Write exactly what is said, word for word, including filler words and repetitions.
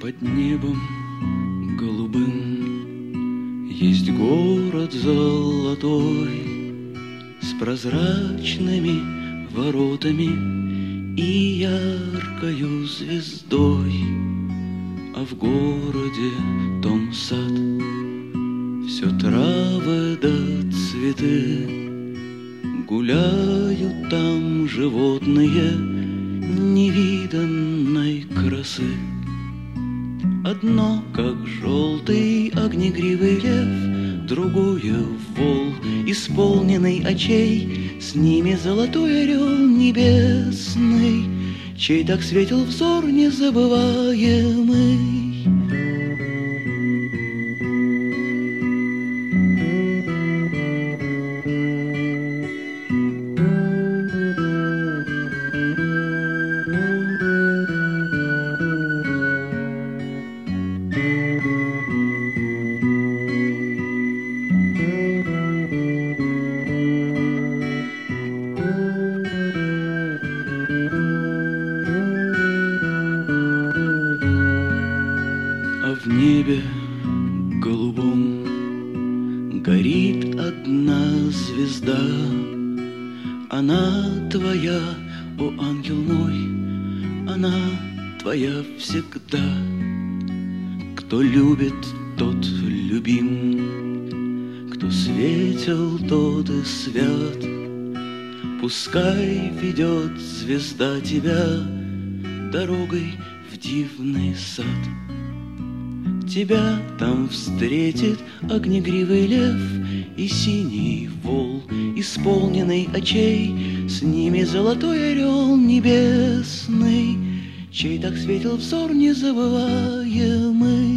Под небом голубым есть город золотой с прозрачными воротами и яркою звездой, а в городе том сад, все травы да цветы, гуляют там животные невиданной красы. Одно, как желтый огнегривый лев, другое вол, исполненный очей, с ними золотой орел небесный, чей так светил взор незабываемый. В небе голубом горит одна звезда. Она твоя, о ангел мой, она твоя всегда. Кто любит, тот любим, кто светел, тот и свят. Пускай ведет звезда тебя дорогой в дивный сад. Тебя там встретит огнегривый лев и синий вол, исполненный очей, с ними золотой орел небесный, чей так светил взор незабываемый.